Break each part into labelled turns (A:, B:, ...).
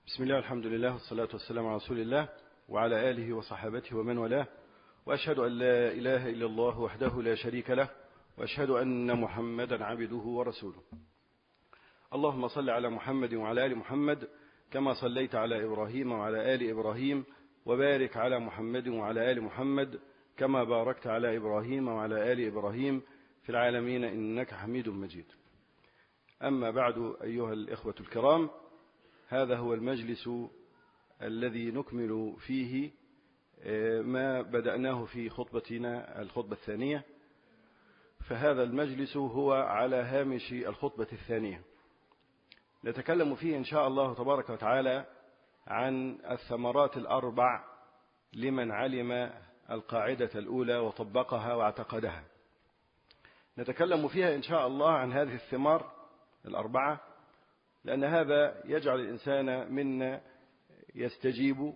A: بسم الله والحمد لله والصلاة والسلام على رسول الله وعلى آله وصحابته ومن والاه، وأشهد أن لا إله إلا الله وحده لا شريك له، وأشهد أن محمدا عبده ورسوله. اللهم صل على محمد وعلى آل محمد كما صليت على إبراهيم وعلى آل إبراهيم، وبارك على محمد وعلى آل محمد كما باركت على إبراهيم وعلى آل إبراهيم في العالمين إنك حميد مجيد. أما بعد، أيها الإخوة الكرام، هذا هو المجلس الذي نكمل فيه ما بدأناه في خطبتنا الخطبة الثانية، فهذا المجلس هو على هامش الخطبة الثانية. نتكلم فيه إن شاء الله تبارك وتعالى عن الثمرات الأربع لمن علم القاعدة الأولى وطبقها واعتقدها. نتكلم فيها إن شاء الله عن هذه الثمار الأربعة، لأن هذا يجعل الإنسان منا يستجيب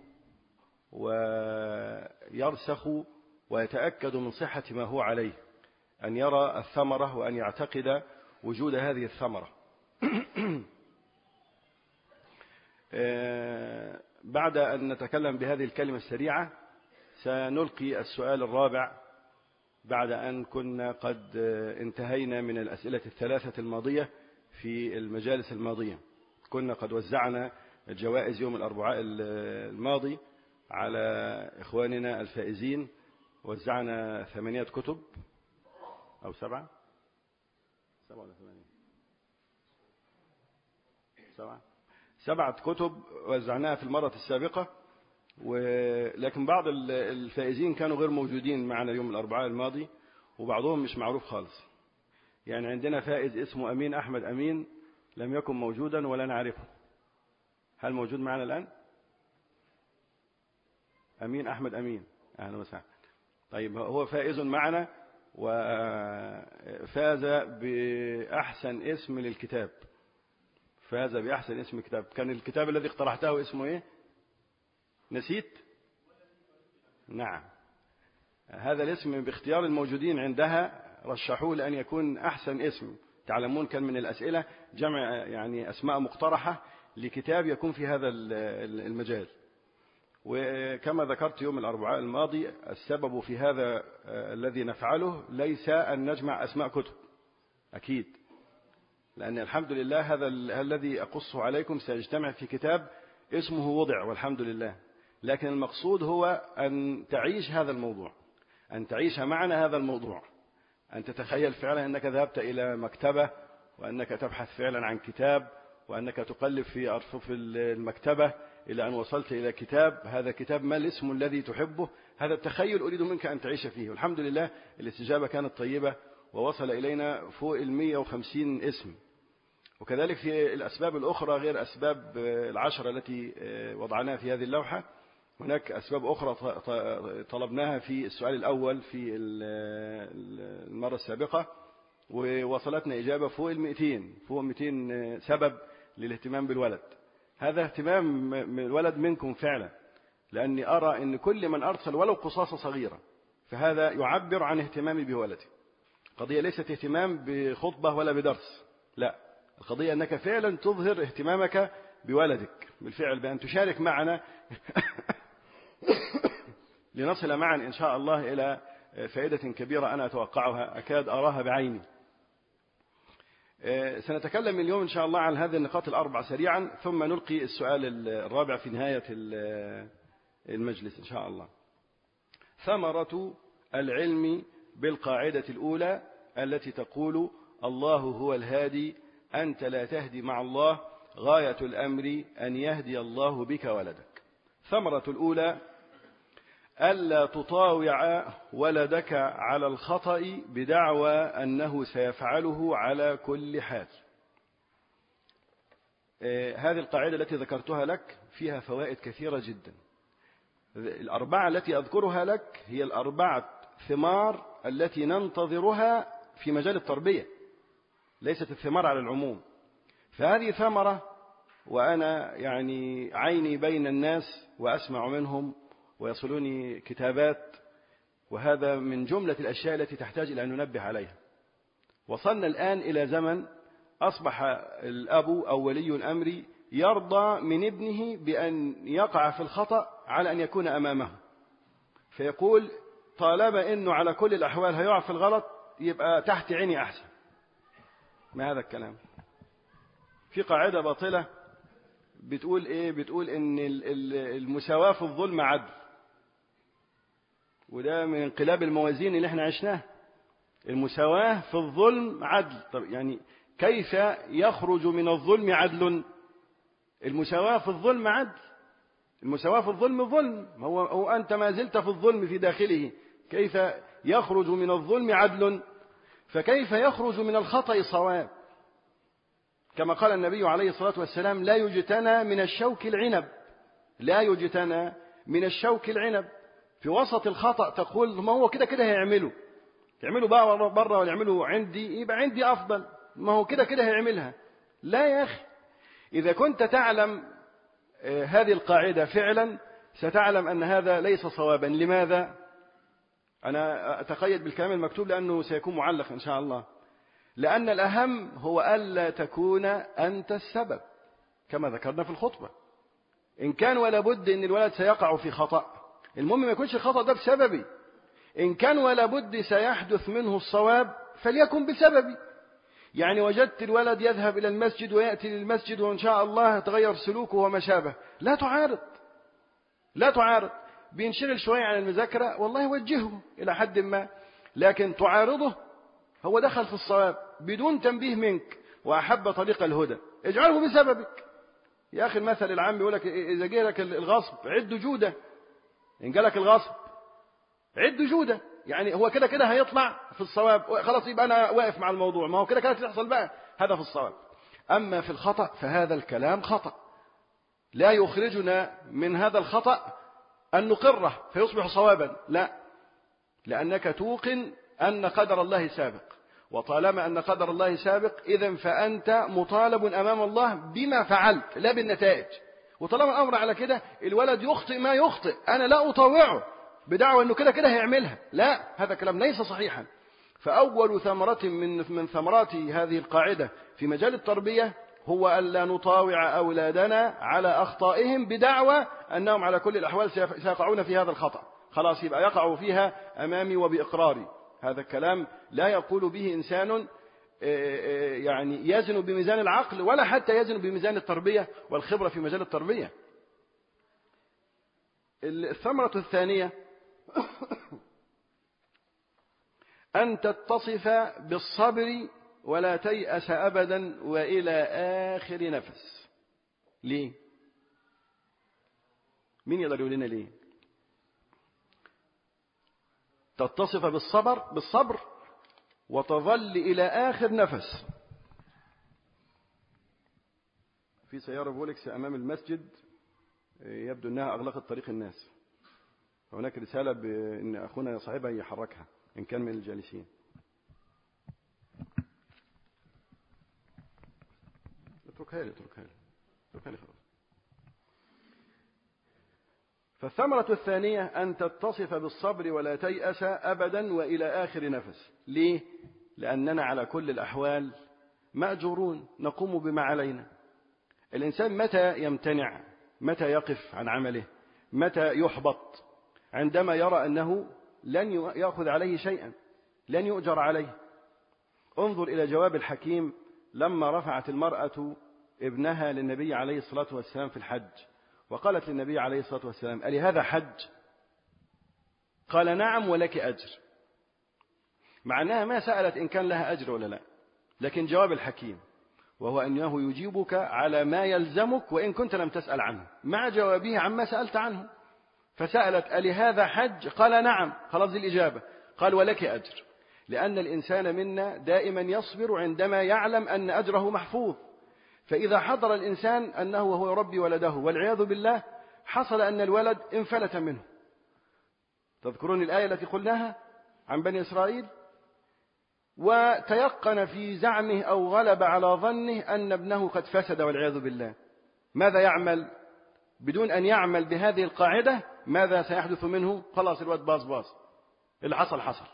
A: ويرسخ ويتأكد من صحة ما هو عليه، أن يرى الثمرة وأن يعتقد وجود هذه الثمرة. بعد أن نتكلم بهذه الكلمة السريعة، سنلقي السؤال الرابع بعد أن كنا قد انتهينا من الأسئلة الثلاثة الماضية. في المجالس الماضية كنا قد وزعنا الجوائز يوم الأربعاء الماضي على إخواننا الفائزين، وزعنا 8 كتب أو 7 ولا 8 7 كتب وزعناها في المرة السابقة، ولكن بعض الفائزين كانوا غير موجودين معنا يوم الأربعاء الماضي، وبعضهم مش معروف خالص. يعني عندنا فائز اسمه أمين أحمد أمين لم يكن موجودا ولا نعرفه. هل موجود معنا الآن؟ أمين أحمد أمين، أهلا وسهلا. طيب، هو فائز معنا وفاز بأحسن اسم للكتاب. فاز بأحسن اسم كتاب. كان الكتاب الذي اقترحته اسمه إيه؟ نسيت؟ نعم، هذا الاسم باختيار الموجودين عندها رشحوه لأن يكون أحسن اسم. تعلمون كان من الأسئلة جمع يعني أسماء مقترحة لكتاب يكون في هذا المجال. وكما ذكرت يوم الأربعاء الماضي، السبب في هذا الذي نفعله ليس أن نجمع أسماء كتب، أكيد، لأن الحمد لله هذا الذي أقصه عليكم سيجتمع في كتاب اسمه وضع والحمد لله. لكن المقصود هو أن تعيش هذا الموضوع، أن تعيش معنا هذا الموضوع، أن تتخيل فعلا أنك ذهبت إلى مكتبة، وأنك تبحث فعلا عن كتاب، وأنك تقلب في أرفف المكتبة إلى أن وصلت إلى كتاب. هذا كتاب ما الاسم الذي تحبه؟ هذا التخيل أريد منك أن تعيش فيه. والحمد لله الاستجابة كانت طيبة، ووصل إلينا فوق 150 اسم. وكذلك في الأسباب الأخرى غير أسباب 10 التي وضعناها في هذه اللوحة، هناك أسباب أخرى طلبناها في السؤال الأول في المرة السابقة، ووصلتنا إجابة فوق 200 سبب للاهتمام بالولد. هذا اهتمام الولد منكم فعلا، لأني أرى أن كل من أرسل ولو قصاصة صغيرة فهذا يعبر عن اهتمامي بولدي. قضية ليست اهتمام بخطبة ولا بدرس، لا، القضية أنك فعلا تظهر اهتمامك بولدك بالفعل، بأن تشارك معنا لنصل معا إن شاء الله إلى فائدة كبيرة أنا أتوقعها، أكاد أراها بعيني. سنتكلم اليوم إن شاء الله عن هذه النقاط الأربع سريعا، ثم نلقي السؤال الرابع في نهاية المجلس إن شاء الله. ثمرة العلم بالقاعدة الأولى التي تقول: الله هو الهادي، أنت لا تهدي مع الله، غاية الأمر أن يهدي الله بك ولدك. ثمرة الأولى: ألا تطاوع ولدك على الخطأ بدعوى أنه سيفعله على كل حال. هذه القاعدة التي ذكرتها لك فيها فوائد كثيرة جدا. الأربعة التي أذكرها لك هي الأربعة ثمار التي ننتظرها في مجال التربية، ليست الثمار على العموم. فهذه ثمرة، وأنا يعني عيني بين الناس وأسمع منهم ويصلوني كتابات، وهذا من جملة الأشياء التي تحتاج إلى أن ننبه عليها. وصلنا الآن إلى زمن أصبح الأب أو ولي الأمر يرضى من ابنه بأن يقع في الخطأ على أن يكون أمامه، فيقول طالما أنه على كل الأحوال هيقع في الغلط يبقى تحت عيني أحسن. ما هذا الكلام؟ في قاعدة باطلة بتقول إيه؟ بتقول إن المساواة في الظلم عدل، وده من انقلاب الموازين اللي احنا عشناه. المساواة في الظلم عدل. طب يعني كيف يخرج من الظلم عدل؟ المساواة في الظلم عدل. المساواة في الظلم ظلم، هو أنت ما زلت في الظلم في داخله، كيف يخرج من الظلم عدل؟ فكيف يخرج من الخطأ صواب؟ كما قال النبي عليه الصلاة والسلام لا يجتنى من الشوك العنب، لا يجتنى من الشوك العنب. في وسط الخطأ تقول ما هو كده كده هيعمله، يعمله بره ولا يعمله عندي، يبقى عندي أفضل، ما هو كده كده هيعملها. لا يا أخي، إذا كنت تعلم هذه القاعدة فعلا ستعلم أن هذا ليس صوابا. لماذا؟ أنا أتقيد بالكلام المكتوب لأنه سيكون معلق إن شاء الله. لأن الأهم هو ألا تكون أنت السبب، كما ذكرنا في الخطبة. إن كان ولا بد أن الولد سيقع في خطأ، المهم ما يكونش الخطأ ده بسببي. إن كان ولا بد سيحدث منه الصواب فليكن بسببي. يعني وجدت الولد يذهب إلى المسجد ويأتي للمسجد وإن شاء الله تغير سلوكه وما شابه، لا تعارض، لا تعارض. بينشغل شوية عن المذاكرة والله وجهه إلى حد ما، لكن تعارضه هو دخل في الصواب بدون تنبيه منك وأحب طريق الهدى، اجعله بسببك. يا أخي المثل العام يقول لك إذا جه لك الغصب عد جودة، إن جالك الغصب عد جودة، يعني هو كده كده هيطلع في الصواب، خلاص يبقى أنا واقف مع الموضوع، ما هو كده كده تحصل بقى، هذا في الصواب. أما في الخطأ فهذا الكلام خطأ، لا يخرجنا من هذا الخطأ أن نقره فيصبح صوابا، لا، لأنك توقن أن قدر الله سابق، وطالما أن قدر الله سابق إذن فأنت مطالب أمام الله بما فعلت لا بالنتائج. وطالما الأمر على كده الولد يخطئ ما يخطئ، أنا لا أطوعه بدعوى أنه كده كده هيعملها، لا، هذا كلام ليس صحيحا. فأول ثمرة من ثمرات هذه القاعدة في مجال التربية هو ألا نطاوع أولادنا على أخطائهم بدعوى أنهم على كل الأحوال سيقعون في هذا الخطأ، خلاص يبقى يقعوا فيها أمامي وبإقراري. هذا الكلام لا يقول به إنسان يعني يزن بميزان العقل ولا حتى يزن بميزان التربية والخبرة في مجال التربية. الثمرة الثانية أن تتصف بالصبر ولا تيأس أبدا وإلى آخر نفس. ليه؟ مين يقدر يقول لنا ليه؟ تتصف بالصبر وتظل إلى آخر نفس. في سيارة فولكس أمام المسجد يبدو أنها أغلقت طريق الناس، هناك رسالة بأن أخونا صاحبها يحركها إن كان من الجالسين. اتركها لي خلاص. فالثمرة الثانية أن تتصف بالصبر ولا تيأس أبدا وإلى آخر نفس. ليه؟ لأننا على كل الأحوال مأجورون نقوم بما علينا. الإنسان متى يمتنع، متى يقف عن عمله، متى يحبط؟ عندما يرى أنه لن يأخذ عليه شيئا، لن يؤجر عليه. انظر إلى جواب الحكيم لما رفعت المرأة ابنها للنبي عليه الصلاة والسلام في الحج، وقالت للنبي عليه الصلاة والسلام ألي هذا حج؟ قال نعم ولك أجر، مع أنها ما سألت إن كان لها أجر ولا لا، لكن جواب الحكيم وهو أنه يجيبك على ما يلزمك وإن كنت لم تسأل عنه، مع جوابه عما سألت عنه. فسألت ألي هذا حج؟ قال نعم، خلاص دي الإجابة. قال ولك أجر، لأن الإنسان منا دائما يصبر عندما يعلم أن أجره محفوظ. فإذا حضر الإنسان أنه وهو يربي ولده والعياذ بالله حصل أن الولد انفلت منه. تذكرون الآية التي قلناها عن بني إسرائيل؟ وتيقن في زعمه أو غلب على ظنه أن ابنه قد فسد والعياذ بالله. ماذا يعمل؟ بدون أن يعمل بهذه القاعدة ماذا سيحدث منه؟ خلاص الواد باظ، اللي حصل.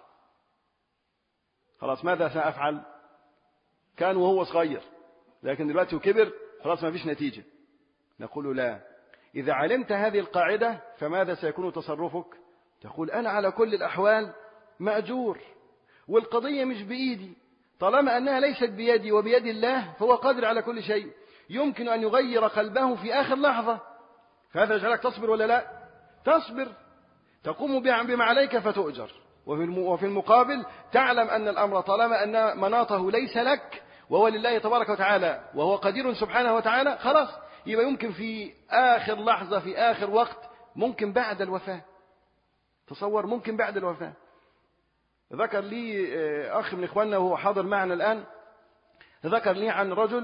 A: خلاص ماذا سأفعل؟ كان وهو صغير، لكن دلوقتي وكبر خلاص ما فيش نتيجة. نقول لا. إذا علمت هذه القاعدة فماذا سيكون تصرفك؟ تقول أنا على كل الأحوال مأجور، والقضية مش بإيدي، طالما أنها ليست بيدي وبيد الله فهو قادر على كل شيء، يمكن أن يغير قلبه في آخر لحظة. فهذا يجعلك تصبر ولا لا؟ تصبر، تقوم بما عليك فتؤجر، وفي المقابل تعلم أن الأمر طالما أن مناطه ليس لك وهو لله تبارك وتعالى وهو قدير سبحانه وتعالى، خلاص يبقى يمكن في آخر لحظة في آخر وقت، ممكن بعد الوفاة. تصور ممكن بعد الوفاة. ذكر لي أخ من إخواننا وهو حاضر معنا الآن، ذكر لي عن رجل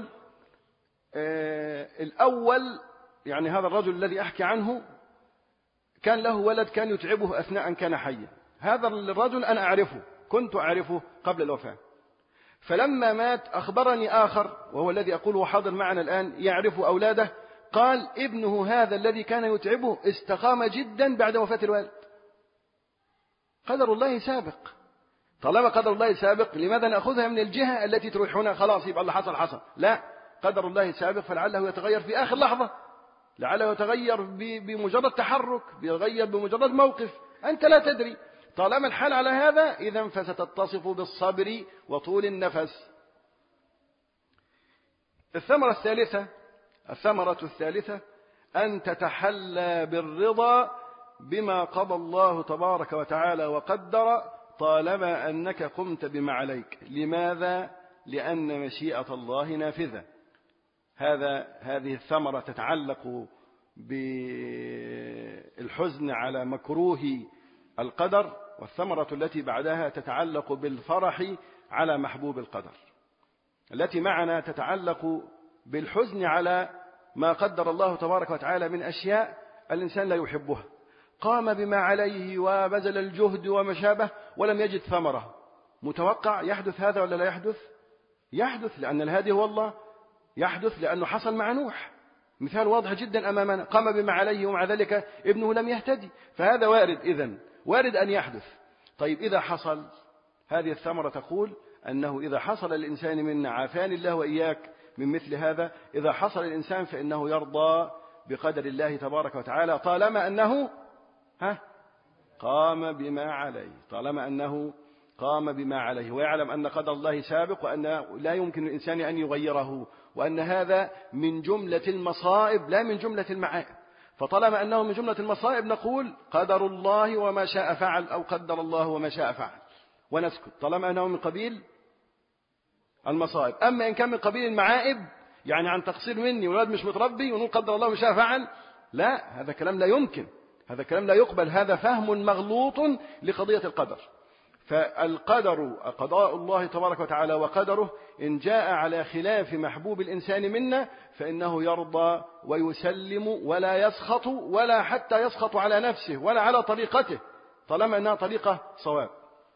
A: الأول، يعني هذا الرجل الذي أحكي عنه كان له ولد كان يتعبه أثناء أن كان حيا. هذا الرجل أنا أعرفه، كنت أعرفه قبل الوفاة، فلما مات أخبرني آخر وهو الذي أقوله حاضر معنا الآن يعرف أولاده، قال ابنه هذا الذي كان يتعبه استقام جدا بعد وفاة الوالد. قدر الله سابق. طالما قدر الله سابق لماذا نأخذها من الجهة التي تروح هنا خلاص يبقى اللي حصل حصل؟ لا، قدر الله سابق، فلعله يتغير في آخر لحظة، لعله يتغير بمجرد تحرك، يتغير بمجرد موقف، أنت لا تدري. طالما الحال على هذا إذن فستتصف بالصبر وطول النفس. الثمرة الثالثة أن تتحلى بالرضا بما قضى الله تبارك وتعالى وقدر، طالما أنك قمت بما عليك. لماذا؟ لأن مشيئة الله نافذة. هذه الثمرة تتعلق بالحزن على مكروه القدر، والثمرة التي بعدها تتعلق بالفرح على محبوب القدر. التي معنا تتعلق بالحزن على ما قدر الله تبارك وتعالى من أشياء الإنسان لا يحبها، قام بما عليه وبذل الجهد وما شابه ولم يجد ثمرة. متوقع يحدث هذا ولا لا يحدث؟ يحدث، لأن الهادي هو الله. يحدث لأنه حصل مع نوح، مثال واضح جدا أمامنا، قام بما عليه ومع ذلك ابنه لم يهتدي. فهذا وارد، إذن وارد أن يحدث. طيب إذا حصل، هذه الثمرة تقول أنه إذا حصل الإنسان منا، عافاني الله وإياك من مثل هذا، إذا حصل الإنسان فإنه يرضى بقدر الله تبارك وتعالى طالما أنه قام بما عليه، طالما أنه قام بما عليه، ويعلم أن قدر الله سابق وأن لا يمكن الإنسان أن يغيره، وأن هذا من جملة المصائب لا من جملة المعائب. فطالما أنه من جملة المصائب نقول قدر الله وما شاء فعل، أو قدر الله وما شاء فعل، ونسكت طالما أنه من قبيل المصائب. أما إن كان من قبيل المعائب، يعني عن تقصير مني والولد مش متربي ونقول قدر الله وما شاء فعل، لا، هذا كلام لا يمكن، هذا كلام لا يقبل، هذا فهم مغلوط لقضية القدر. فالقدر قضاء الله تبارك وتعالى وقدره إن جاء على خلاف محبوب الإنسان منا فإنه يرضى ويسلم ولا يسخط، ولا حتى يسخط على نفسه ولا على طريقته، طالما أنها طريقة صواب.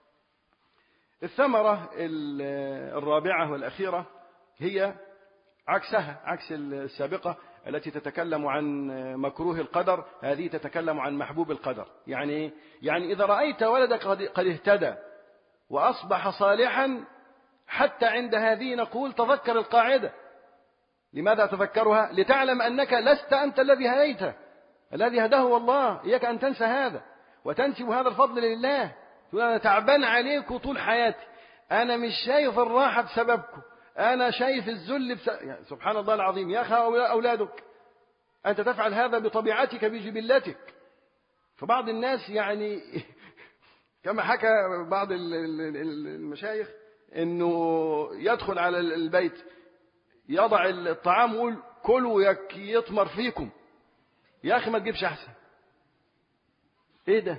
A: الثمرة الرابعة والأخيرة هي عكسها، عكس السابقة التي تتكلم عن مكروه القدر، هذه تتكلم عن محبوب القدر. يعني إذا رأيت ولدك قد اهتدى وأصبح صالحا، حتى عند هذه نقول تذكر القاعدة. لماذا تذكرها؟ لتعلم أنك لست أنت الذي هديته، الذي هداه هو الله. إياك أن تنسى هذا وتنسب هذا الفضل لله. تقول أنا تعبان عليكم طول حياتي، أنا مش شايف الراحة بسببكم، أنا شايف الذل يعني سبحان الله العظيم. يا أخي أولادك أنت تفعل هذا بطبيعتك بجبلتك. فبعض الناس يعني كما حكى بعض المشايخ أنه يدخل على البيت يضع الطعام ويقول كلوا يطمر فيكم. يا أخي ما تجيبش أحسن. إيه ده؟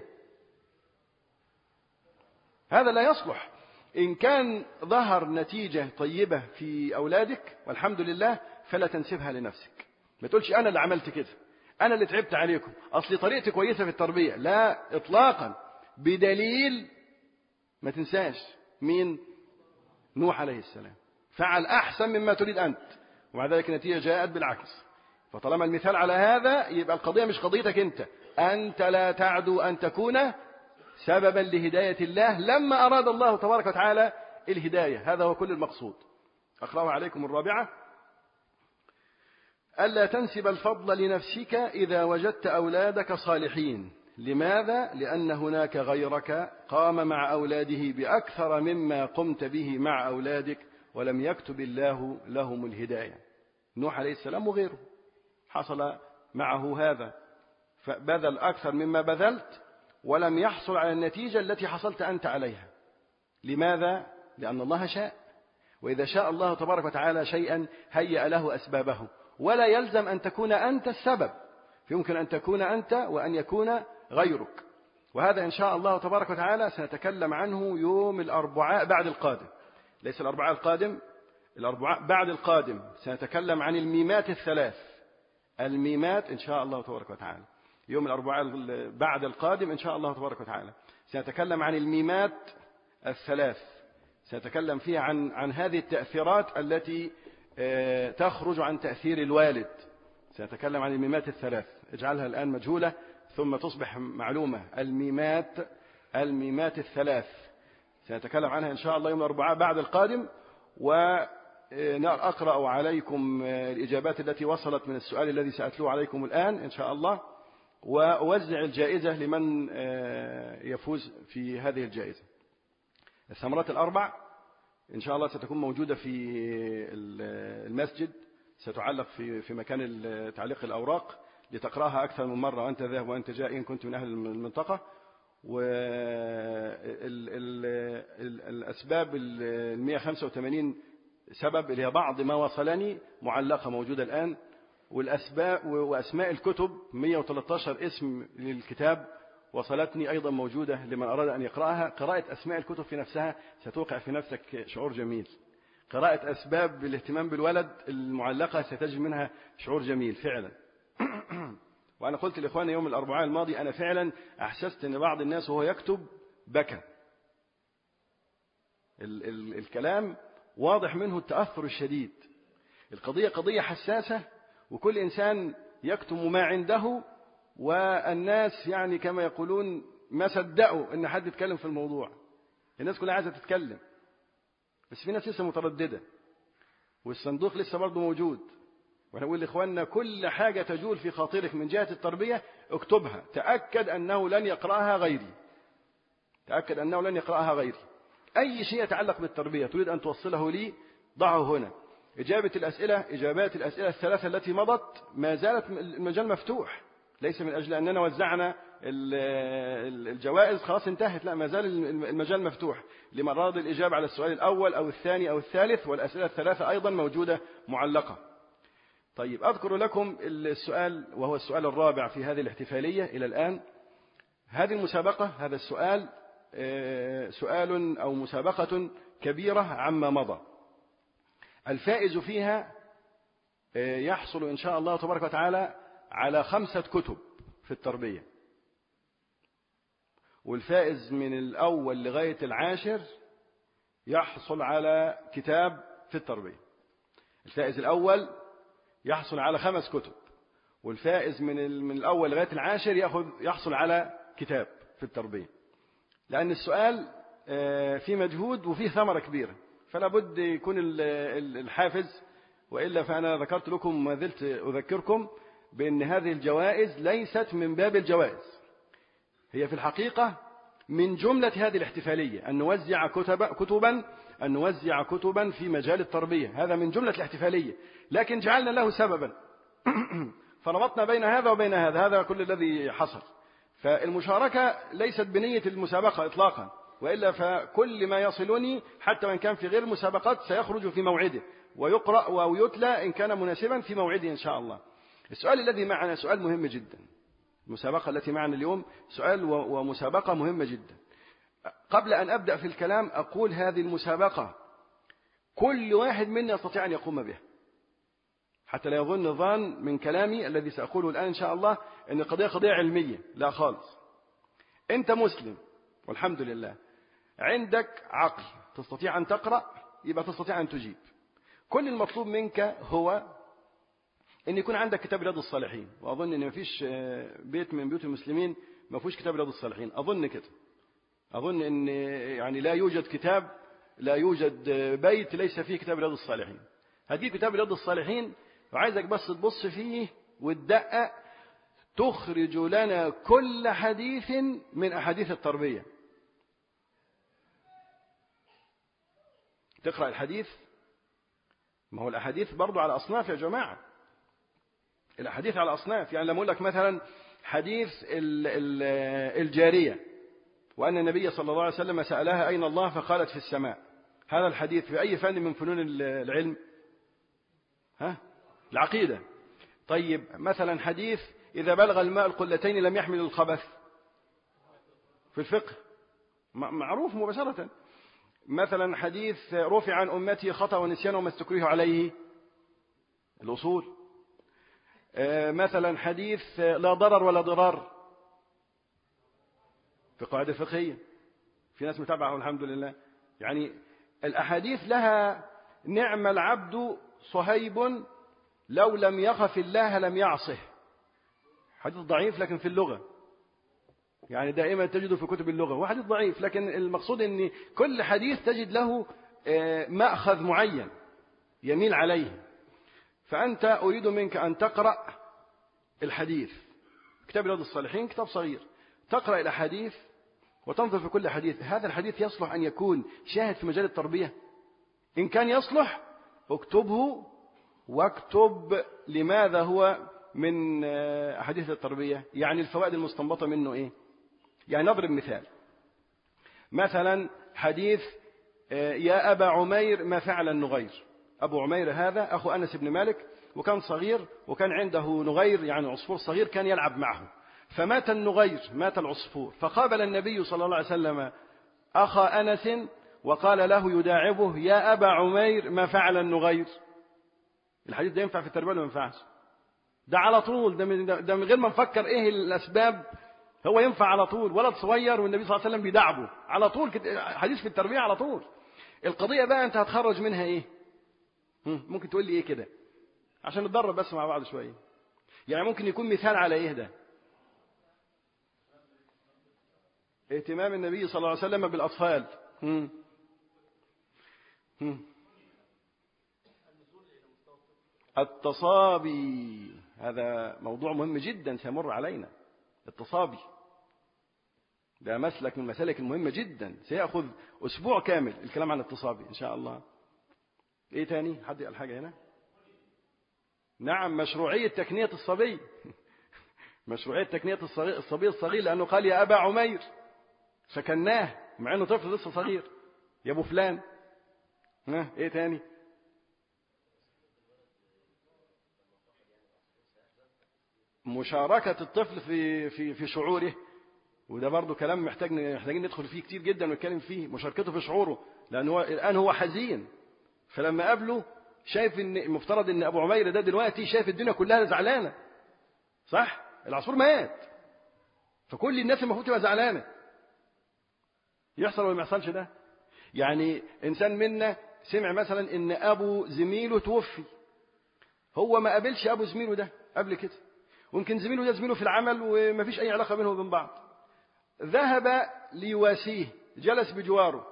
A: هذا لا يصلح. إن كان ظهر نتيجة طيبة في أولادك والحمد لله فلا تنسبها لنفسك. ما تقولش أنا اللي عملت كده، أنا اللي تعبت عليكم، أصلي طريقتي كويسة في التربية. لا إطلاقا، بدليل ما تنساش مين؟ نوح عليه السلام فعل أحسن مما تريد أنت، ومع ذلك النتيجة جاءت بالعكس. فطالما المثال على هذا يبقى القضية مش قضيتك أنت لا تعدو أن تكون سببا لهداية الله لما أراد الله تبارك وتعالى الهداية. هذا هو كل المقصود. أقرأها عليكم الرابعة. ألا تنسب الفضل لنفسك إذا وجدت أولادك صالحين. لماذا؟ لأن هناك غيرك قام مع أولاده بأكثر مما قمت به مع أولادك ولم يكتب الله لهم الهداية. نوح عليه السلام وغيره حصل معه هذا، فبذل أكثر مما بذلت ولم يحصل على النتيجة التي حصلت أنت عليها. لماذا؟ لأن الله شاء، وإذا شاء الله تبارك وتعالى شيئا هيأ له أسبابه، ولا يلزم أن تكون أنت السبب، يمكن أن تكون أنت وأن يكون غيرك. وهذا إن شاء الله تبارك وتعالى سنتكلم عنه يوم الأربعاء بعد القادم، ليس الأربعاء القادم، الأربعاء بعد القادم سنتكلم عن الميمات الثلاث. الميمات إن شاء الله تبارك وتعالى يوم الأربعاء بعد القادم إن شاء الله تبارك وتعالى سنتكلم عن الميمات الثلاث، سنتكلم فيها عن هذه التأثيرات التي تخرج عن تأثير الوالد. سنتكلم عن الميمات الثلاث، اجعلها الآن مجهولة ثم تصبح معلومة. الميمات الثلاث سنتكلم عنها إن شاء الله يوم الأربعاء بعد القادم، وأقرأ عليكم الإجابات التي وصلت من السؤال الذي سأتلوه عليكم الآن إن شاء الله، وأوزع الجائزة لمن يفوز في هذه الجائزة. الثمرات الأربع إن شاء الله ستكون موجودة في المسجد، ستعلق في مكان تعليق الأوراق لتقرأها أكثر من مرة وأنت ذاهب وأنت جاء إن كنت من أهل المنطقة. والأسباب 185 سبب اللي هي بعض ما وصلني معلقة موجودة الآن، والأسباب وأسماء الكتب 113 اسم للكتاب وصلتني أيضا موجودة لمن أراد أن يقرأها. قراءة أسماء الكتب في نفسها ستوقع في نفسك شعور جميل. قراءة أسباب الاهتمام بالولد المعلقة ستجد منها شعور جميل فعلا. وأنا قلت لإخواني يوم الأربعاء الماضي أنا فعلا أحسست أن بعض الناس وهو يكتب بكى. الكلام واضح منه التأثر الشديد. القضية قضية حساسة، وكل إنسان يكتم ما عنده، والناس يعني كما يقولون ما صدقوا أن حد يتكلم في الموضوع. الناس كلها عايزة تتكلم، بس في ناس لسه مترددة، والصندوق لسه برضه موجود. وانا اقول لاخواننا كل حاجه تجول في خاطرك من جهه التربيه اكتبها، تاكد انه لن يقراها غيري، تاكد انه لن يقراها غيري. اي شيء يتعلق بالتربيه تريد ان توصله لي ضعه هنا. اجابات الاسئله الثلاثه التي مضت ما زالت المجال مفتوح، ليس من اجل اننا وزعنا الجوائز خلاص انتهت، لا، ما زال المجال مفتوح لمن اراد الاجابه على السؤال الاول او الثاني او الثالث، والاسئله الثلاثه ايضا موجوده معلقه. طيب أذكر لكم السؤال، وهو السؤال الرابع في هذه الاحتفالية إلى الآن. هذه المسابقة، هذا السؤال سؤال أو مسابقة كبيرة عما مضى. الفائز فيها يحصل إن شاء الله تبارك وتعالى على 5 كتب في التربية، والفائز من الأول لغاية العاشر يحصل على كتاب في التربية. الفائز الأول يحصل على 5 كتب، والفائز من الأول لغاية العاشر يحصل على كتاب في التربية. لأن السؤال فيه مجهود وفيه ثمرة كبيرة، فلا بد يكون الحافز، وإلا فأنا ذكرت لكم ما زلت أذكركم بأن هذه الجوائز ليست من باب الجوائز، هي في الحقيقة من جملة هذه الاحتفالية أن نوزع كتبا في مجال التربية، هذا من جملة الاحتفالية، لكن جعلنا له سببا فربطنا بين هذا وبين هذا كل الذي حصل. فالمشاركة ليست بنية المسابقة إطلاقا، وإلا فكل ما يصلني حتى وإن كان في غير المسابقات سيخرج في موعده ويقرأ ويتلى إن كان مناسبا في موعده إن شاء الله. السؤال الذي معنا سؤال مهم جدا، المسابقة التي معنا اليوم سؤال ومسابقة مهمة جدا. قبل أن أبدأ في الكلام أقول هذه المسابقة كل واحد منا يستطيع أن يقوم بها، حتى لا يظن ظان من كلامي الذي سأقوله الآن إن شاء الله أن القضية قضية علمية، لا خالص. أنت مسلم والحمد لله، عندك عقل تستطيع أن تقرأ، يبقى تستطيع أن تجيب. كل المطلوب منك هو أن يكون عندك كتاب رياض الصالحين، وأظن أن ما فيش بيت من بيوت المسلمين ما فيهوش كتاب رياض الصالحين، أظن كده، أظن أن يعني لا يوجد بيت ليس فيه كتاب رياض الصالحين. هذه كتاب رياض الصالحين وعايزك بس تبص فيه وتدقق، تخرج لنا كل حديث من أحاديث التربية. تقرأ الحديث، ما هو الأحاديث برضو على أصناف يا جماعة، الأحاديث على أصناف. يعني لما أقول لك مثلا حديث الجارية، وأن النبي صلى الله عليه وسلم سألها أين الله فقالت في السماء، هذا الحديث في أي فن من فنون العلم؟ العقيدة. طيب مثلا حديث إذا بلغ الماء القلتين لم يحمل الخبث، في الفقه معروف مباشرة. مثلا حديث رفع عن أمتي خطأ ونسيان وما استكره عليه، الأصول. مثلا حديث لا ضرر ولا ضرار، في قاعدة فقهية، في ناس متابعة والحمد لله. يعني الأحاديث لها نعم العبد صهيب لو لم يخف الله لم يعصه، حديث ضعيف لكن في اللغة، يعني دائما تجده في كتب اللغة، هو حديث ضعيف لكن المقصود أن كل حديث تجد له مأخذ معين يميل عليه. فأنت أريد منك أن تقرأ الحديث، كتاب رياض الصالحين كتاب صغير، تقرأ الأحاديث وتنظر في كل حديث، هذا الحديث يصلح أن يكون شاهد في مجال التربية؟ إن كان يصلح اكتبه، واكتب لماذا هو من أحاديث التربية، يعني الفوائد المستنبطة منه إيه. يعني نضرب مثال، مثلا حديث يا أبا عمير ما فعل النغير. أبو عمير هذا أخو أنس بن مالك، وكان صغير، وكان عنده نغير يعني عصفور صغير كان يلعب معه، فمات النغير، مات العصفور، فقابل النبي صلى الله عليه وسلم أخا أنس وقال له يداعبه يا أبا عمير ما فعل النغير. الحديث ده ينفع في التربية ولا ما ينفعش؟ ده على طول، ده من غير ما نفكر إيه الأسباب، هو ينفع على طول، ولد صغير والنبي صلى الله عليه وسلم بيدعبه على طول، حديث في التربية على طول. القضية بقى أنت هتخرج منها إيه؟ ممكن تقول لي إيه كده عشان نتدرب بس مع بعض شوية؟ يعني ممكن يكون مثال على إيه ده؟ اهتمام النبي صلى الله عليه وسلم بالأطفال. التصابي، هذا موضوع مهم جدا سيمر علينا. التصابي ده مسلك من المسالك المهمة جدا، سيأخذ أسبوع كامل الكلام عن التصابي إن شاء الله. إيه تاني؟ حد قال حاجة هنا؟ نعم، مشروعية تكنية الصبي مشروعية تكنية الصبي الصغير، لأنه قال يا أبا عمير سكناه مع أنه طفل لسه صغير، يا أبو فلان. إيه تاني؟ مشاركة الطفل في شعوره، وده برضو كلام محتاجين ندخل فيه كتير جدا ونتكلم فيه. مشاركته في شعوره، لأنه الآن هو حزين، فلما قابله شايف ان المفترض ان ابو عمير ده دلوقتي شايف الدنيا كلها زعلانه، صح؟ العصفور مات، فكل الناس المفروض تبقى زعلانه. يحصل ولا ما يحصلش ده؟ يعني انسان منا سمع مثلا ان ابو زميله توفي، هو ما قابلش ابو زميله ده قبل كده، ويمكن زميله ده زميله في العمل وما فيش اي علاقه بينهم وبين بعض، ذهب ليواسيه، جلس بجواره،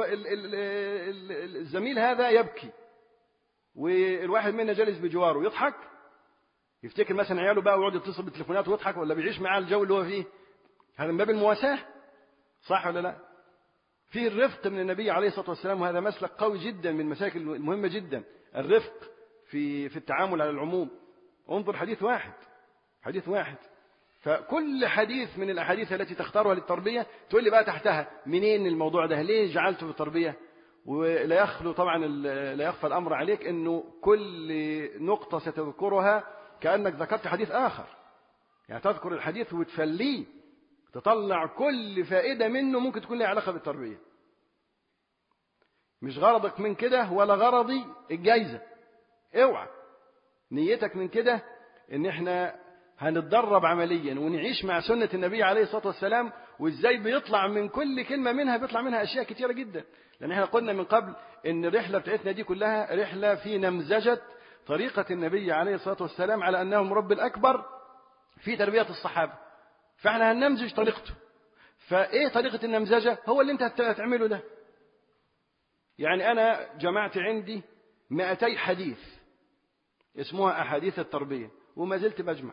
A: الزميل هذا يبكي، والواحد منا جالس بجواره يضحك، يفتكر مثلا عياله بقى ويقعد يتصل بالتليفونات ويضحك، ولا بيعيش معاه الجو اللي هو فيه؟ هذا من باب المواساة، صح ولا لا؟ فيه الرفق من النبي عليه الصلاة والسلام، وهذا مسلك قوي جدا من المسالك المهمة جدا، الرفق في التعامل على العموم. انظر حديث واحد، فكل حديث من الأحاديث التي تختارها للتربية تقول لي بقى تحتها منين الموضوع ده، ليه جعلته في التربية؟ ولا يخلو طبعا، لا يخفى الأمر عليك أنه كل نقطة ستذكرها كأنك ذكرت حديث آخر، يعني تذكر الحديث وتفليه، تطلع كل فائدة منه ممكن تكون لها علاقة بالتربية. مش غرضك من كده ولا غرضي الجايزة، اوعى نيتك من كده ان احنا هنتدرب عمليا ونعيش مع سنة النبي عليه الصلاة والسلام، وازاي بيطلع من كل كلمة منها بيطلع منها أشياء كتيرة جدا. لأن احنا قلنا من قبل ان الرحلة بتاعتنا دي كلها رحلة في نمذجة طريقة النبي عليه الصلاة والسلام على أنه مربي الأكبر في تربية الصحابة، فاحنا هننمذج طريقته. فايه طريقة النمذجة؟ هو اللي انت هتعمله ده. يعني أنا جمعت عندي 200 حديث، اسمها أحاديث التربية، وما زلت بجمع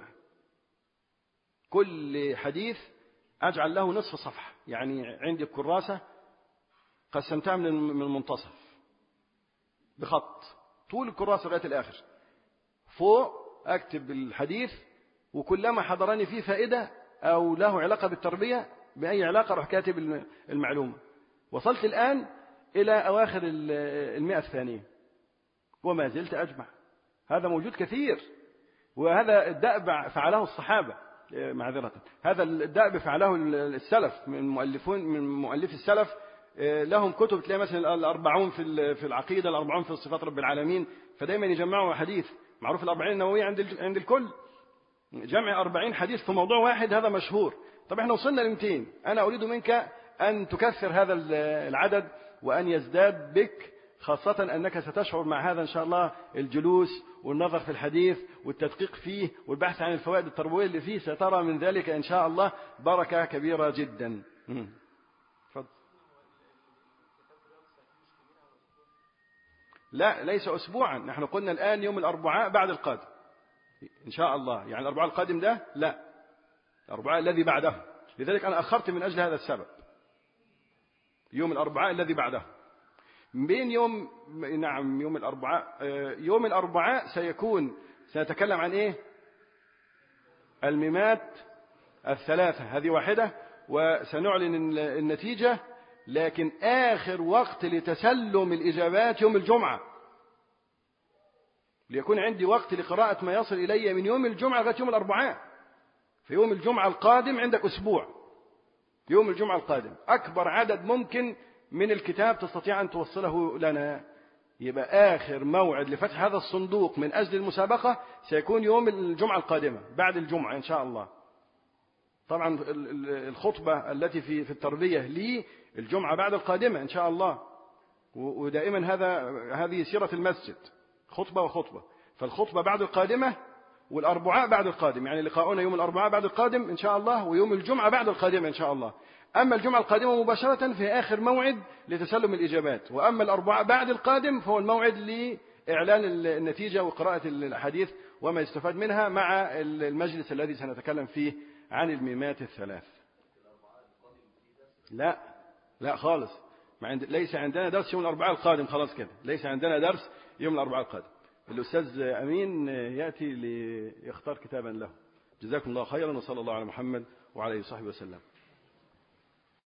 A: كل حديث أجعل له نصف صفحة. يعني عندي الكراسة قسمتها من المنتصف بخط طول الكراسة لغاية الآخر، فوق أكتب الحديث، وكلما حضرني فيه فائدة أو له علاقة بالتربية بأي علاقة أروح كاتب المعلومة. وصلت الآن إلى أواخر 100 الثانية وما زلت أجمع. هذا موجود كثير، وهذا الدأب فعله الصحابة، معذرة هذا الدأب فعله السلف من مؤلفي السلف. لهم كتب تلاقي مثلا 40 في العقيدة، 40 في صفات رب العالمين، فدايما يجمعوا حديث. معروف 40 النووية عند الكل، جمع 40 حديث في موضوع واحد، هذا مشهور. طب احنا وصلنا ل 200. أنا أريد منك أن تكثر هذا العدد وأن يزداد بك، خاصة أنك ستشعر مع هذا إن شاء الله الجلوس والنظر في الحديث والتدقيق فيه والبحث عن الفوائد التربوية اللي فيه، سترى من ذلك إن شاء الله بركة كبيرة جدا. فضل. لا، ليس أسبوعا، نحن قلنا الآن يوم الأربعاء بعد القادم إن شاء الله. يعني الأربعاء القادم ده لا، الأربعاء الذي بعده، لذلك أنا أخرت من أجل هذا السبب. يوم الأربعاء الذي بعده بين يوم، نعم يوم الأربعاء. يوم الأربعاء سنتكلم عن إيه؟ الميمات الثلاثة، هذه واحدة، وسنعلن النتيجة. لكن آخر وقت لتسلم الإجابات يوم الجمعة، ليكون عندي وقت لقراءة ما يصل إلي من يوم الجمعة لغاية يوم الأربعاء. في يوم الجمعة القادم عندك أسبوع، يوم الجمعة القادم أكبر عدد ممكن من الكتاب تستطيع أن توصله لنا. يبقى آخر موعد لفتح هذا الصندوق من أجل المسابقة سيكون يوم الجمعة القادمة بعد الجمعة إن شاء الله. طبعا الخطبة التي في التربية لي الجمعة بعد القادمة إن شاء الله، ودائما هذه سيرة المسجد، خطبة وخطبة. فالخطبة بعد القادمة والأربعاء بعد القادم، يعني لقاؤنا يوم الأربعاء بعد القادم إن شاء الله، ويوم الجمعة بعد القادمة إن شاء الله. أما الجمعة القادمة مباشرة في آخر موعد لتسلم الإجابات، وأما الأربعاء بعد القادم فهو الموعد لإعلان النتيجة وقراءة الحديث وما يستفاد منها مع المجلس الذي سنتكلم فيه عن الميمات الثلاث. لا خالص، ليس عندنا درس يوم الأربعاء القادم، خلاص كده ليس عندنا درس يوم الأربعاء القادم. الأستاذ أمين يأتي ليختار كتابا له. جزاكم الله خيرا، وصلى الله على محمد وعلى آله وصحبه وسلم.